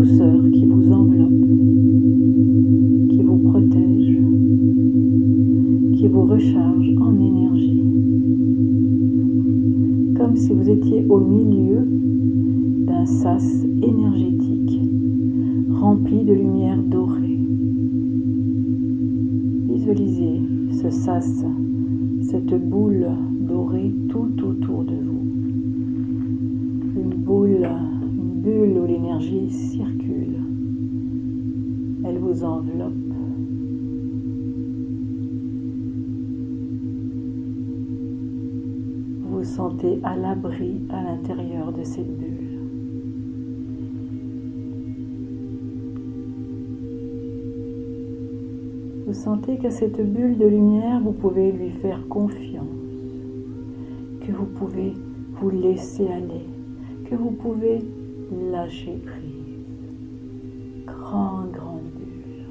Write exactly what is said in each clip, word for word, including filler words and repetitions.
douceur qui vous enveloppe, qui vous protège, qui vous recharge en énergie. Comme si vous étiez au milieu d'un sas énergétique rempli de lumière dorée. Visualisez ce sas, cette boule dorée tout autour de vous. Une boule, une bulle où l'énergie circule. Elle vous enveloppe. Vous vous sentez à l'abri à l'intérieur de cette bulle. Vous sentez qu'à cette bulle de lumière, vous pouvez lui faire confiance, que vous pouvez vous laisser aller, que vous pouvez lâcher prise. Grande, grande bulle.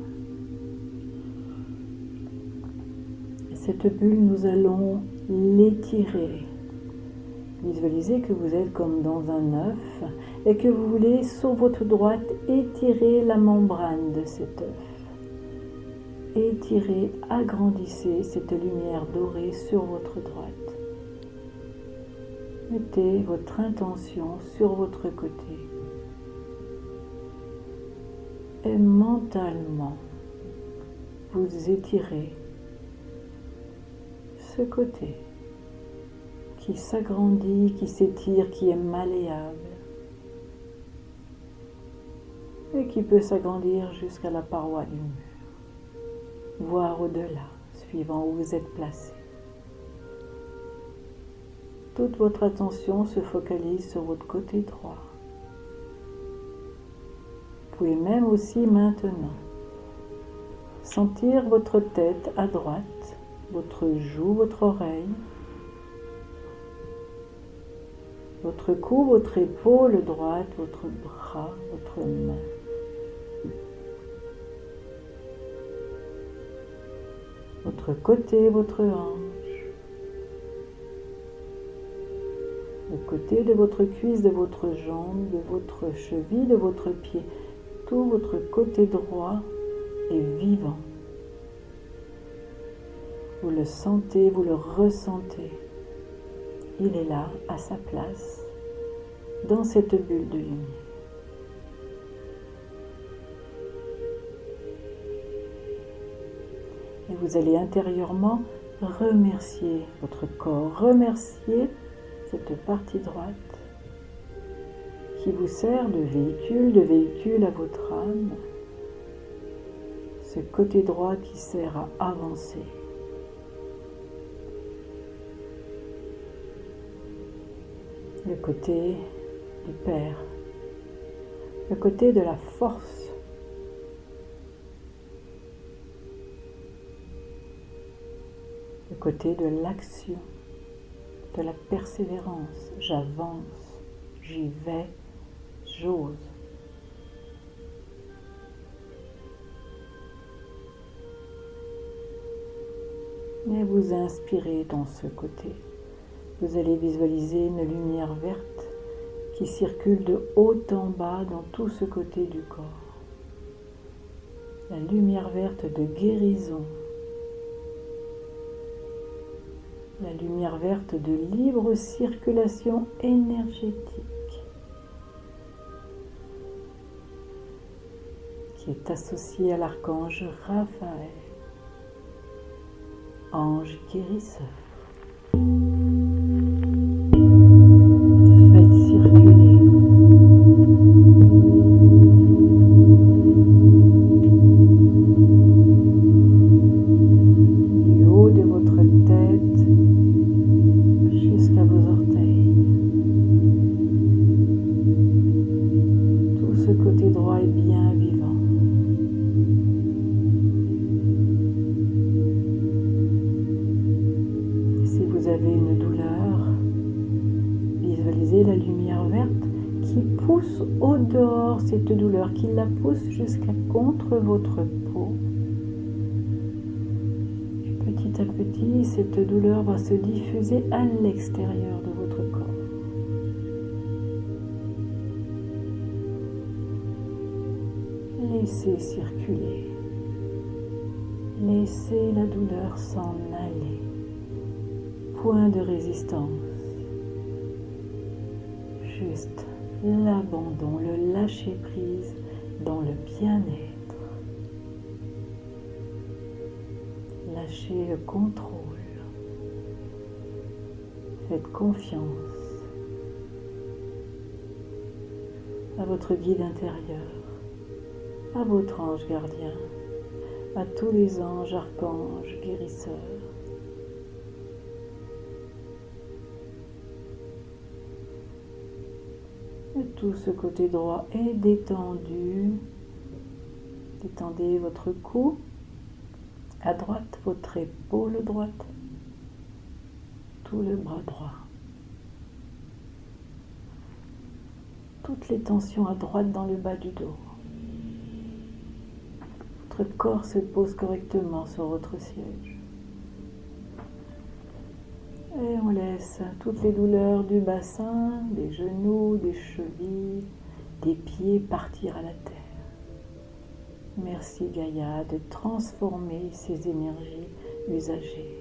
Et cette bulle, nous allons l'étirer. Visualisez que vous êtes comme dans un œuf et que vous voulez, sur votre droite, étirer la membrane de cet œuf. Étirez, agrandissez cette lumière dorée sur votre droite. Mettez votre intention sur votre côté. Et mentalement, vous étirez ce côté qui s'agrandit, qui s'étire, qui est malléable et qui peut s'agrandir jusqu'à la paroi du mur, voire au-delà, suivant où vous êtes placé. Toute votre attention se focalise sur votre côté droit. Vous pouvez même aussi maintenant sentir votre tête à droite, votre joue, votre oreille, votre cou, votre épaule droite, votre bras, votre main. Votre côté, votre hanche. Le côté de votre cuisse, de votre jambe, de votre cheville, de votre pied. Tout votre côté droit est vivant. Vous le sentez, vous le ressentez. Il est là, à sa place, dans cette bulle de lumière. Et vous allez intérieurement remercier votre corps, remercier cette partie droite qui vous sert de véhicule, de véhicule à votre âme, ce côté droit qui sert à avancer. Le côté du Père, le côté de la force, le côté de l'action, de la persévérance. J'avance, j'y vais, j'ose. Et vous inspirez dans ce côté. Vous allez visualiser une lumière verte qui circule de haut en bas dans tout ce côté du corps. La lumière verte de guérison. La lumière verte de libre circulation énergétique qui est associée à l'archange Raphaël, ange guérisseur. La lumière verte qui pousse au dehors cette douleur, qui la pousse jusqu'à contre votre peau. Et petit à petit, cette douleur va se diffuser à l'extérieur de votre corps. Laissez circuler. Laissez la douleur s'en aller. Point de résistance. Juste l'abandon, le lâcher-prise dans le bien-être. Lâchez le contrôle. Faites confiance à votre guide intérieur, à votre ange gardien, à tous les anges, archanges, guérisseurs. Et tout ce côté droit est détendu. Détendez votre cou, à droite votre épaule droite, tout le bras droit. Toutes les tensions à droite dans le bas du dos. Votre corps se pose correctement sur votre siège. Et on laisse toutes les douleurs du bassin, des genoux, des chevilles, des pieds partir à la terre. Merci Gaïa de transformer ces énergies usagées.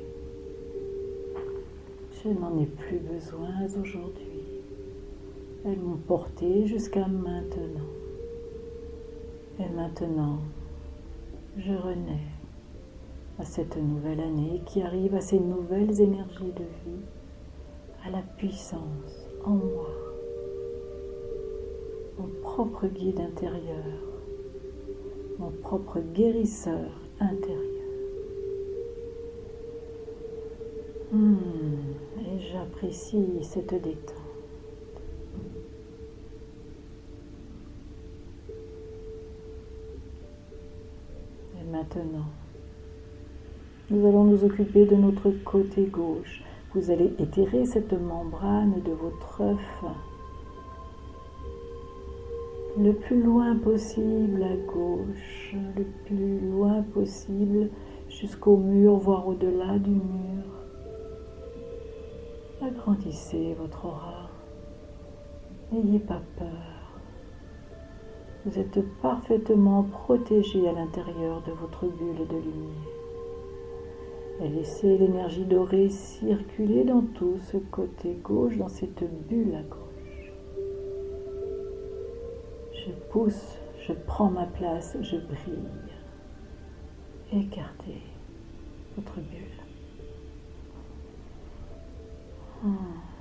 Je n'en ai plus besoin aujourd'hui. Elles m'ont porté jusqu'à maintenant. Et maintenant, je renais à cette nouvelle année qui arrive, à ces nouvelles énergies de vie, à la puissance en moi, mon propre guide intérieur, mon propre guérisseur intérieur. Hmm, et j'apprécie cette détente. Et maintenant, nous allons nous occuper de notre côté gauche. Vous allez étirer cette membrane de votre œuf le plus loin possible à gauche, le plus loin possible jusqu'au mur, voire au-delà du mur. Agrandissez votre aura. N'ayez pas peur. Vous êtes parfaitement protégé à l'intérieur de votre bulle de lumière. Et laissez l'énergie dorée circuler dans tout ce côté gauche, dans cette bulle à gauche. Je pousse, je prends ma place, je brille. Écartez votre bulle. Hmm.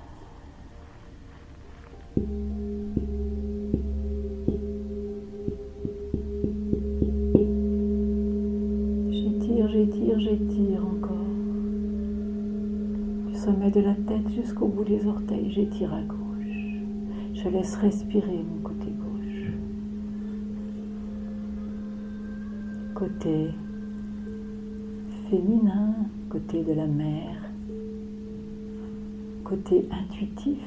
J'étire, j'étire, j'étire encore. Du sommet de la tête jusqu'au bout des orteils, j'étire à gauche. Je laisse respirer mon côté gauche. Côté féminin, côté de la mère, côté intuitif,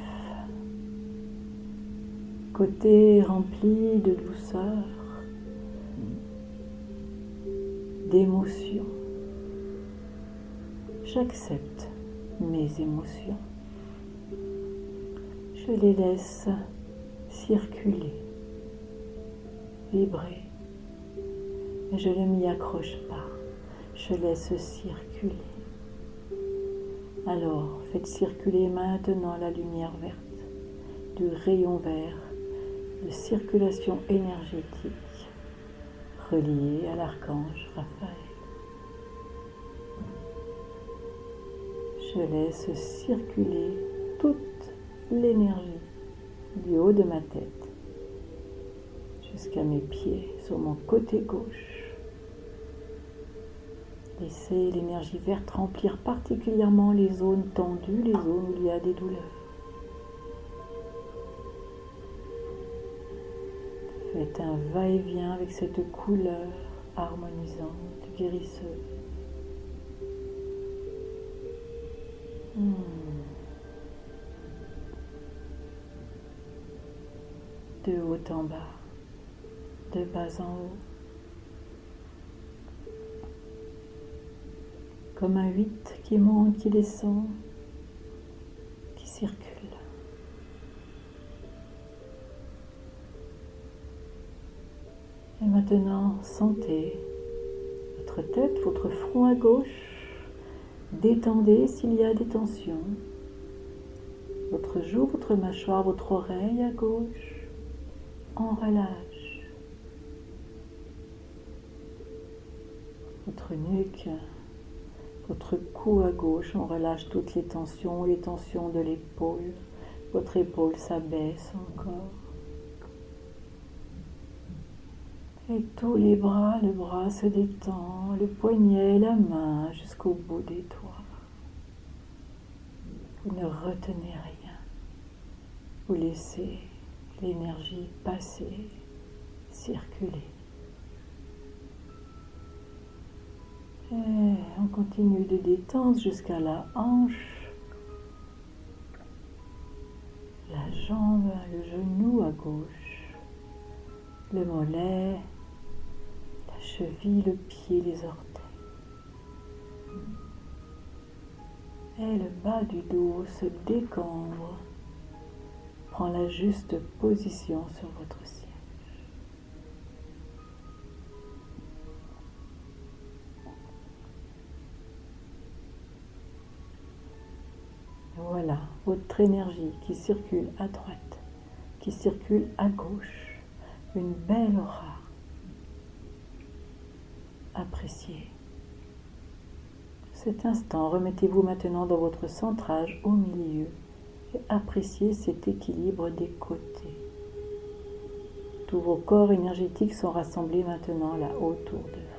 côté rempli de douceur, d'émotions. J'accepte mes émotions. Je les laisse circuler, vibrer. Et je ne m'y accroche pas. Je laisse circuler. Alors, faites circuler maintenant la lumière verte, du rayon vert, de circulation énergétique, relié à l'archange Raphaël. Je laisse circuler toute l'énergie du haut de ma tête jusqu'à mes pieds sur mon côté gauche. Laissez l'énergie verte remplir particulièrement les zones tendues, les zones où il y a des douleurs. Faites un va-et-vient avec cette couleur harmonisante, guérisseuse. Hmm. De haut en bas, de bas en haut. Comme un huit qui monte, qui descend, qui circule. Et maintenant, sentez votre tête, votre front à gauche. Détendez s'il y a des tensions. Votre joue, votre mâchoire, votre oreille à gauche. On relâche. Votre nuque, votre cou à gauche, on relâche toutes les tensions, les tensions de l'épaule. Votre épaule s'abaisse encore. Et tous les bras, le bras se détend, le poignet, la main jusqu'au bout des doigts. Vous ne retenez rien. Vous laissez l'énergie passer, circuler. Et on continue de détendre jusqu'à la hanche, la jambe, le genou à gauche, le mollet, la cheville, le pied, les orteils. Et le bas du dos se décambre, prend la juste position sur votre siège. Voilà, votre énergie qui circule à droite, qui circule à gauche, une belle aura. Appréciez. Cet instant, remettez-vous maintenant dans votre centrage au milieu et appréciez cet équilibre des côtés. Tous vos corps énergétiques sont rassemblés maintenant là autour de vous.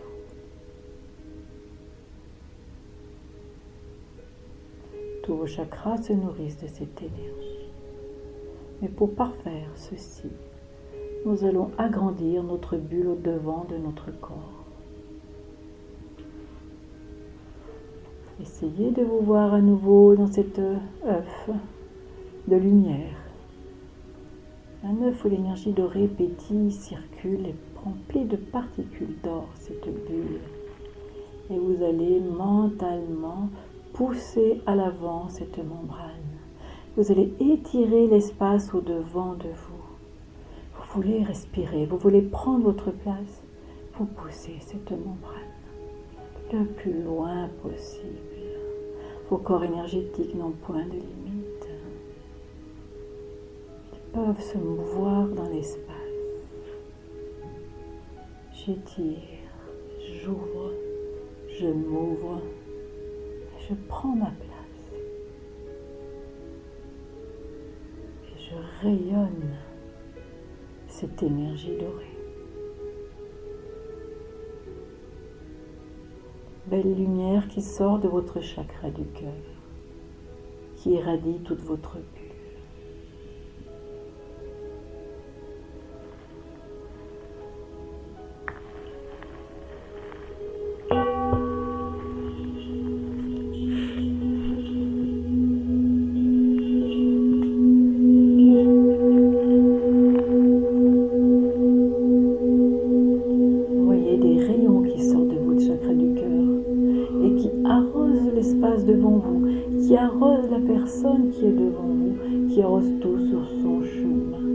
Tous vos chakras se nourrissent de cette énergie. Mais pour parfaire ceci, nous allons agrandir notre bulle au devant de notre corps. Essayez de vous voir à nouveau dans cet œuf de lumière. Un œuf où l'énergie dorée pétille, circule et remplit de particules d'or, cette bulle. Et vous allez mentalement pousser à l'avant cette membrane. Vous allez étirer l'espace au-devant de vous. Vous voulez respirer, vous voulez prendre votre place. Vous poussez cette membrane le plus loin possible. Vos corps énergétiques n'ont point de limite. Ils peuvent se mouvoir dans l'espace. J'étire, j'ouvre, je m'ouvre. Je prends ma place et je rayonne cette énergie dorée. Belle lumière qui sort de votre chakra du cœur, qui irradie toute votre bulle. Devant vous, qui arrose la personne qui est devant vous, qui arrose tout sur son chemin.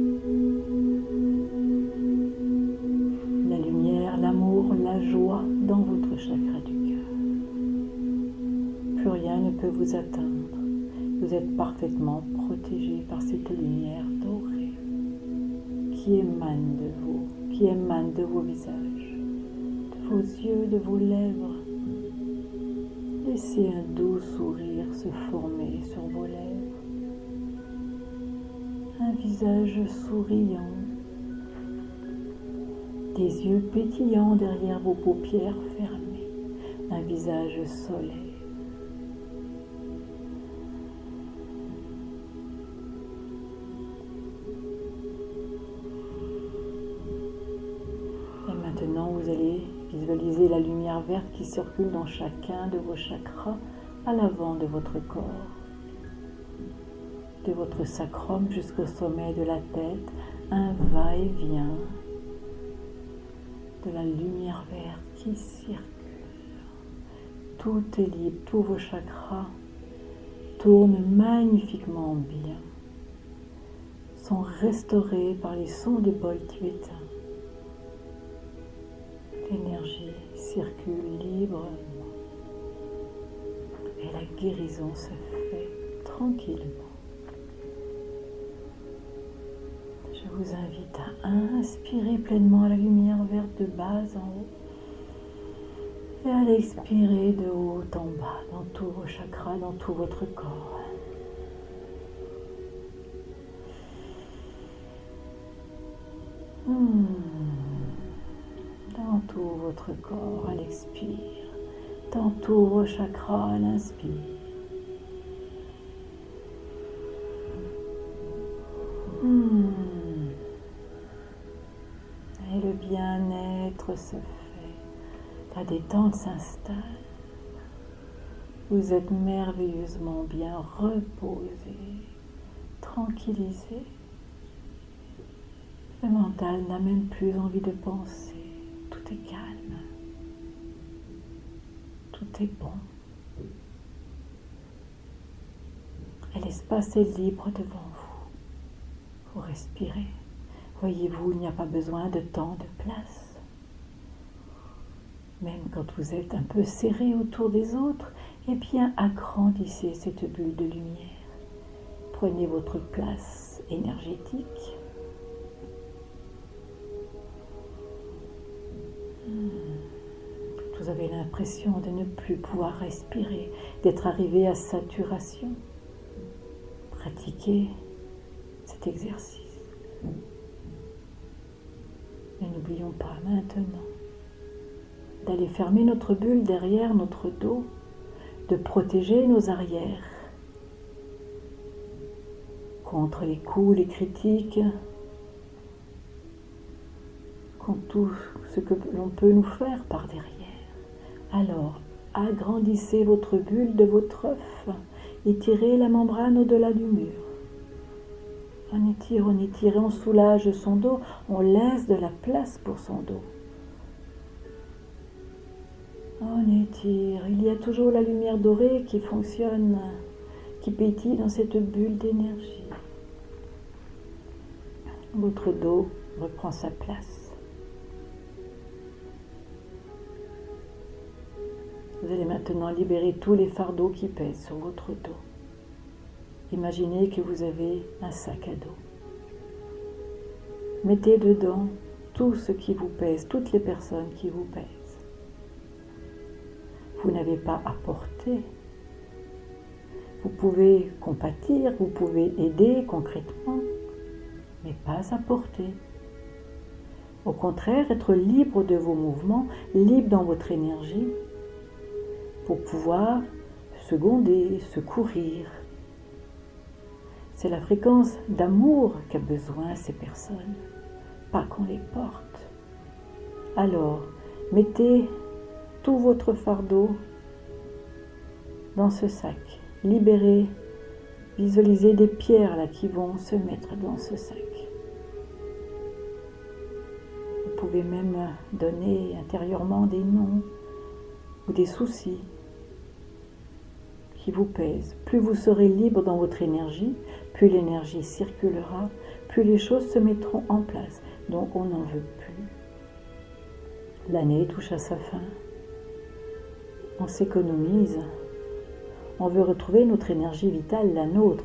La lumière, l'amour, la joie dans votre chakra du cœur. Plus rien ne peut vous atteindre. Vous êtes parfaitement protégé par cette lumière dorée qui émane de vous, qui émane de vos visages, de vos yeux, de vos lèvres. Laissez un doux sourire se former sur vos lèvres. Un visage souriant. Des yeux pétillants derrière vos paupières fermées. Un visage solaire. Et maintenant, vous allez visualisez la lumière verte qui circule dans chacun de vos chakras à l'avant de votre corps. De votre sacrum jusqu'au sommet de la tête, un va-et-vient de la lumière verte qui circule. Tout est libre, tous vos chakras tournent magnifiquement bien, sont restaurés par les sons de bol tibétain. énergie circule librement et la guérison se fait tranquillement. Je vous invite à inspirer pleinement la lumière verte de bas en haut et à l'expirer de haut en bas dans tous vos chakras, dans tout votre corps. Hmm. Dans tout votre corps à l'expire, dans tous vos chakras à l'inspire. Hmm. Et le bien-être se fait, la détente s'installe. Vous êtes merveilleusement bien reposé, tranquillisé. Le mental n'a même plus envie de penser. Tout est calme. Tout est bon. Et l'espace est libre devant vous. Vous respirez. Voyez-vous, il n'y a pas besoin de tant de place. Même quand vous êtes un peu serré autour des autres, eh bien, agrandissez cette bulle de lumière. Prenez votre place énergétique. Vous avez l'impression de ne plus pouvoir respirer, d'être arrivé à saturation. Pratiquez cet exercice. Mais n'oublions pas maintenant d'aller fermer notre bulle derrière notre dos, de protéger nos arrières contre les coups, les critiques, contre tout ce que l'on peut nous faire par derrière. Alors, agrandissez votre bulle de votre œuf, étirez la membrane au-delà du mur. On étire, on étire, on soulage son dos, on laisse de la place pour son dos. On étire, il y a toujours la lumière dorée qui fonctionne, qui pétille dans cette bulle d'énergie. Votre dos reprend sa place. Vous allez maintenant libérer tous les fardeaux qui pèsent sur votre dos. Imaginez que vous avez un sac à dos. Mettez dedans tout ce qui vous pèse, toutes les personnes qui vous pèsent. Vous n'avez pas à porter. Vous pouvez compatir, vous pouvez aider concrètement, mais pas à porter. Au contraire, être libre de vos mouvements, libre dans votre énergie, pour pouvoir seconder, secourir. C'est la fréquence d'amour qu'a besoin ces personnes, pas qu'on les porte. Alors, mettez tout votre fardeau dans ce sac. Libérez, visualisez des pierres là qui vont se mettre dans ce sac. Vous pouvez même donner intérieurement des noms ou des soucis qui vous pèsent. Plus vous serez libre dans votre énergie, plus l'énergie circulera, plus les choses se mettront en place. Donc on n'en veut plus. L'année touche à sa fin. On s'économise. On veut retrouver notre énergie vitale, la nôtre.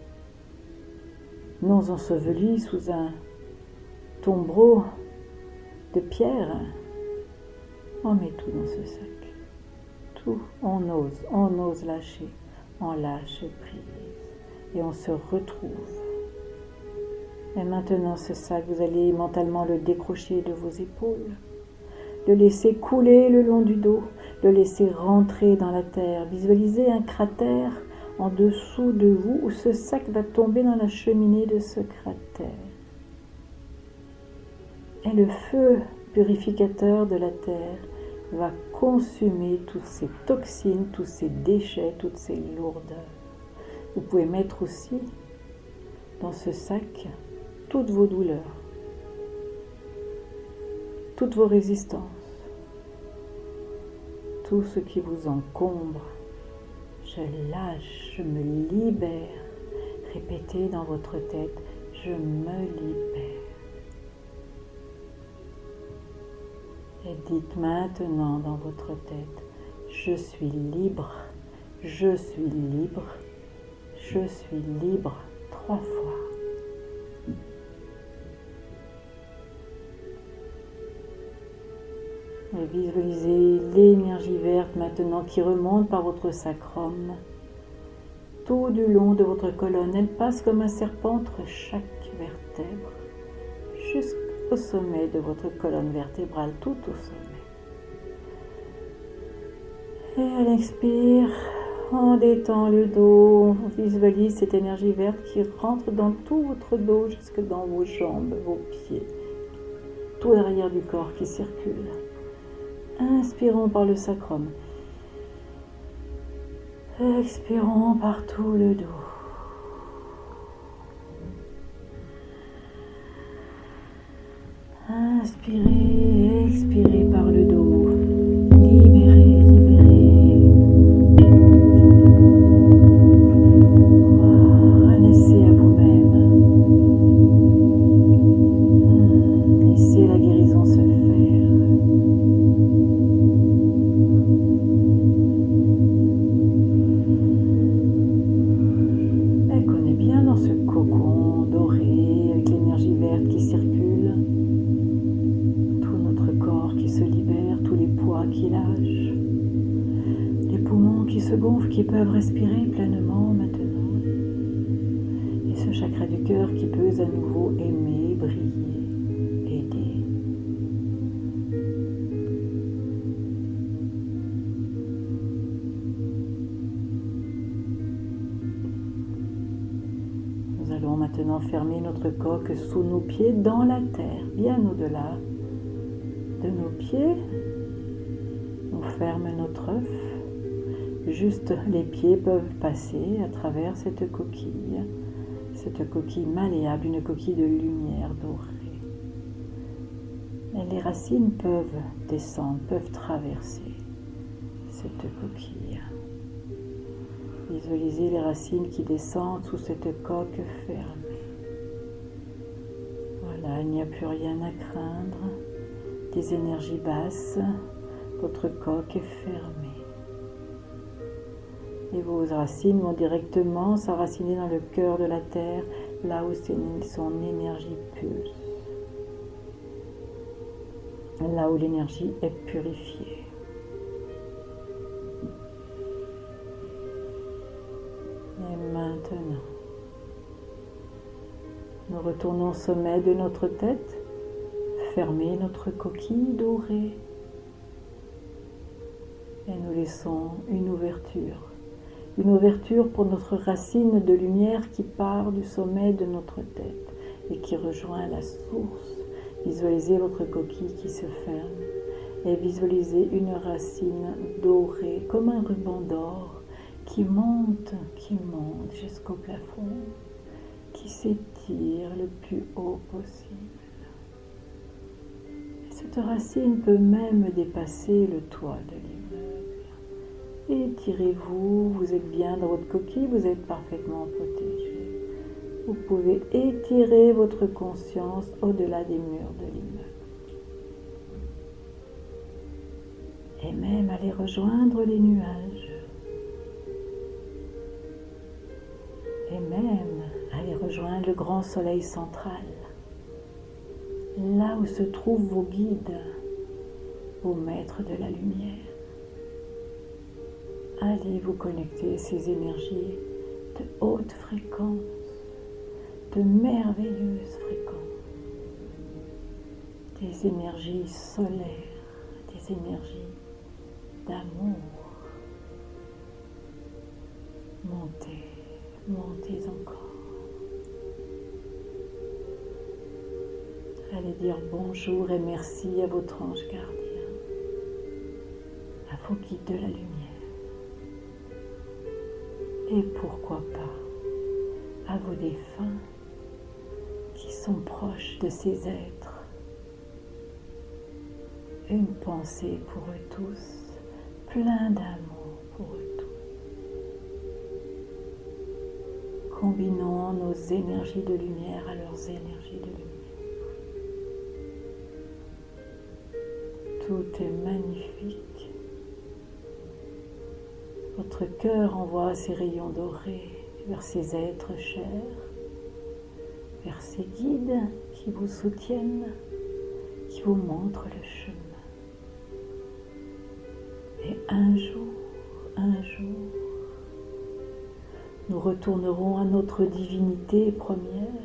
Non ensevelie sous un tombereau de pierre. On met tout dans ce sac. Tout, on ose, on ose lâcher. On lâche prise. Et on se retrouve. Et maintenant, ce sac, vous allez mentalement le décrocher de vos épaules. Le laisser couler le long du dos, le laisser rentrer dans la terre. Visualisez un cratère en dessous de vous où ce sac va tomber dans la cheminée de ce cratère. Et le feu purificateur de la terre va consumer toutes ces toxines, tous ces déchets, toutes ces lourdeurs. Vous pouvez mettre aussi dans ce sac toutes vos douleurs, toutes vos résistances, tout ce qui vous encombre. Je lâche, je me libère. Répétez dans votre tête, je me libère. Et dites maintenant dans votre tête, je suis libre, je suis libre, je suis libre, trois fois. Et visualisez l'énergie verte maintenant qui remonte par votre sacrum, tout du long de votre colonne. Elle passe comme un serpent entre chaque vertèbre, jusqu'au sommet de votre colonne vertébrale, tout au sommet. Et à l'expire, on détend le dos, on visualise cette énergie verte qui rentre dans tout votre dos, jusque dans vos jambes, vos pieds, tout l'arrière du corps qui circule. Inspirons par le sacrum. Expirons par tout le dos. Inspirez, expirez par le dos. Libérez, libérez. Voilà, laissez à vous-même. Laissez la guérison se faire. Qui peuvent respirer pleinement maintenant, et ce chakra du cœur qui peut à nouveau aimer, briller, aider. Nous allons maintenant fermer notre coque sous nos pieds dans la terre, bien au-delà de nos pieds. On ferme notre œuf. Juste les pieds peuvent passer à travers cette coquille, cette coquille malléable, une coquille de lumière dorée. Et les racines peuvent descendre, peuvent traverser cette coquille. Visualisez les racines qui descendent sous cette coque fermée. Voilà, il n'y a plus rien à craindre. Des énergies basses, votre coque est fermée. Et vos racines vont directement s'enraciner dans le cœur de la terre, là où son énergie pulse, là où l'énergie est purifiée. Et maintenant, nous retournons au sommet de notre tête, fermez notre coquille dorée et nous laissons une ouverture. Une ouverture pour notre racine de lumière qui part du sommet de notre tête et qui rejoint la source. Visualisez votre coquille qui se ferme et visualisez une racine dorée comme un ruban d'or qui monte, qui monte jusqu'au plafond, qui s'étire le plus haut possible. Et cette racine peut même dépasser le toit de l'immeuble. Étirez-vous, vous êtes bien dans votre coquille, vous êtes parfaitement protégé. Vous pouvez étirer votre conscience au-delà des murs de l'immeuble. Et même aller rejoindre les nuages. Et même aller rejoindre le grand soleil central. Là où se trouvent vos guides, vos maîtres de la lumière. Allez vous connecter à ces énergies de haute fréquence, de merveilleuses fréquences, des énergies solaires, des énergies d'amour. Montez, montez encore. Allez dire bonjour et merci à votre ange gardien, à vos guides de la lumière. Et pourquoi pas à vos défunts qui sont proches de ces êtres. Une pensée pour eux tous, plein d'amour pour eux tous. Combinons nos énergies de lumière à leurs énergies de lumière. Tout est magnifique. Votre cœur envoie ses rayons dorés vers ces êtres chers, vers ces guides qui vous soutiennent, qui vous montrent le chemin. Et un jour, un jour, nous retournerons à notre divinité première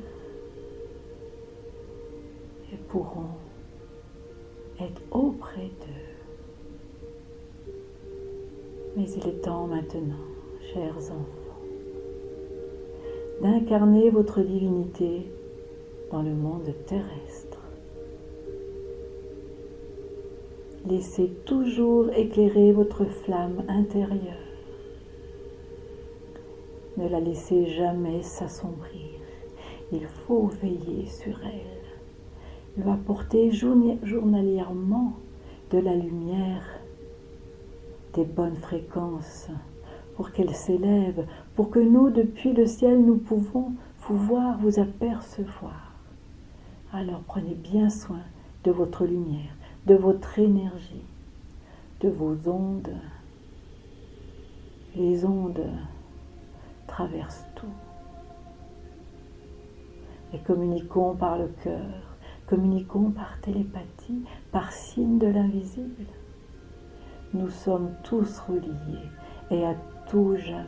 et pourrons être auprès d'eux. Mais il est temps maintenant, chers enfants, d'incarner votre divinité dans le monde terrestre. Laissez toujours éclairer votre flamme intérieure. Ne la laissez jamais s'assombrir. Il faut veiller sur elle. Lui apporter journalièrement de la lumière, des bonnes fréquences, pour qu'elle s'élève, pour que nous, depuis le ciel, nous pouvons vous voir, vous apercevoir. Alors prenez bien soin de votre lumière, de votre énergie, de vos ondes. Les ondes traversent tout. Et communiquons par le cœur, communiquons par télépathie, par signe de l'invisible. Nous sommes tous reliés et à tout jamais.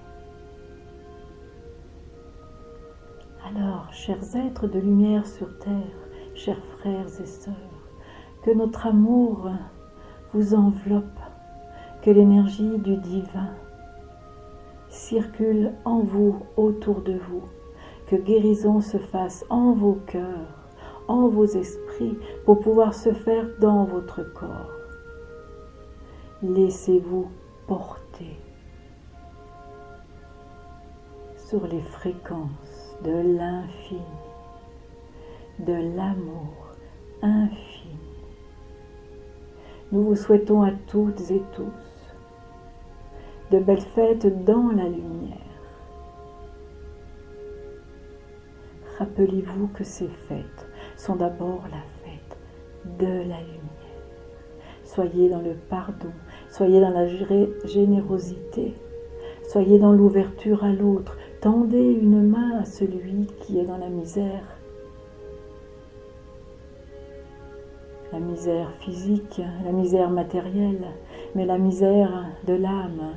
Alors, chers êtres de lumière sur terre, chers frères et sœurs, que notre amour vous enveloppe, que l'énergie du divin circule en vous, autour de vous, que guérison se fasse en vos cœurs, en vos esprits, pour pouvoir se faire dans votre corps. Laissez-vous porter sur les fréquences de l'infini, de l'amour infini. Nous vous souhaitons à toutes et tous de belles fêtes dans la lumière. Rappelez-vous que ces fêtes sont d'abord la fête de la lumière. Soyez dans le pardon, soyez dans la générosité, soyez dans l'ouverture à l'autre. Tendez une main à celui qui est dans la misère. La misère physique, la misère matérielle, mais la misère de l'âme.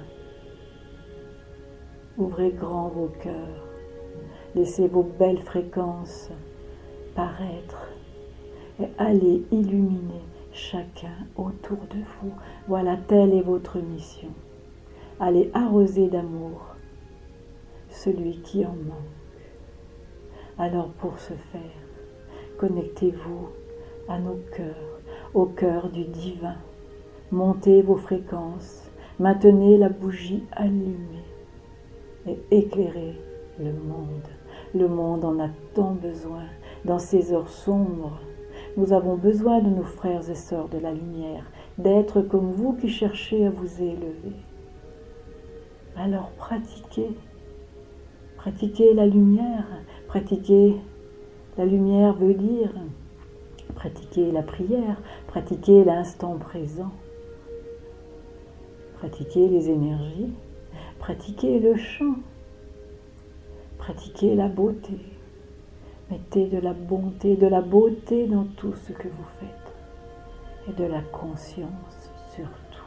Ouvrez grand vos cœurs, laissez vos belles fréquences paraître et allez illuminer chacun autour de vous. Voilà, telle est votre mission. Allez arroser d'amour celui qui en manque. Alors pour ce faire, connectez-vous à nos cœurs, au cœur du divin. Montez vos fréquences, maintenez la bougie allumée et éclairez le monde. Le monde en a tant besoin dans ces heures sombres. Nous avons besoin de nos frères et sœurs de la lumière, d'être comme vous qui cherchez à vous élever. Alors pratiquez, pratiquez la lumière. Pratiquer la lumière veut dire pratiquer la prière, pratiquer l'instant présent, pratiquer les énergies, pratiquer le chant, pratiquer la beauté. Mettez de la bonté, de la beauté dans tout ce que vous faites et de la conscience surtout.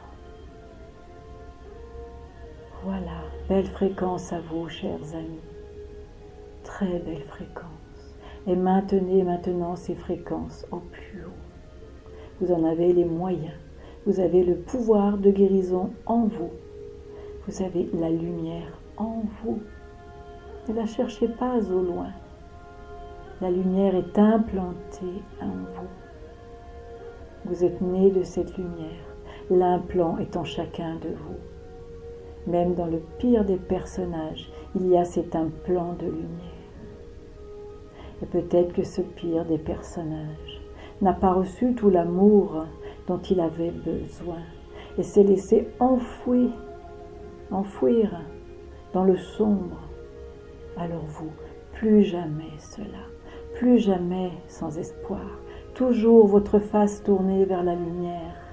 Voilà, belle fréquence à vous, chers amis. Très belle fréquence. Et maintenez maintenant ces fréquences au plus haut. Vous en avez les moyens. Vous avez le pouvoir de guérison en vous. Vous avez la lumière en vous. Ne la cherchez pas au loin. La lumière est implantée en vous. Vous êtes né de cette lumière. L'implant est en chacun de vous. Même dans le pire des personnages, il y a cet implant de lumière. Et peut-être que ce pire des personnages n'a pas reçu tout l'amour dont il avait besoin et s'est laissé enfouir, enfouir dans le sombre. Alors vous, plus jamais cela, plus jamais sans espoir, toujours votre face tournée vers la lumière.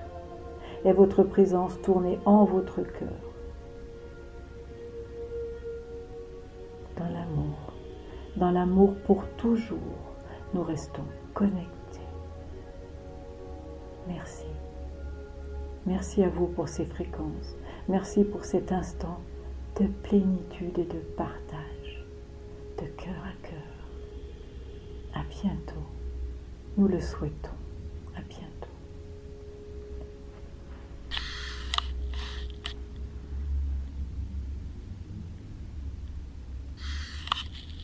est votre présence tournée en votre cœur. Dans l'amour, dans l'amour pour toujours, nous restons connectés. Merci. Merci à vous pour ces fréquences. Merci pour cet instant de plénitude et de partage, de cœur à cœur. À bientôt, nous le souhaitons.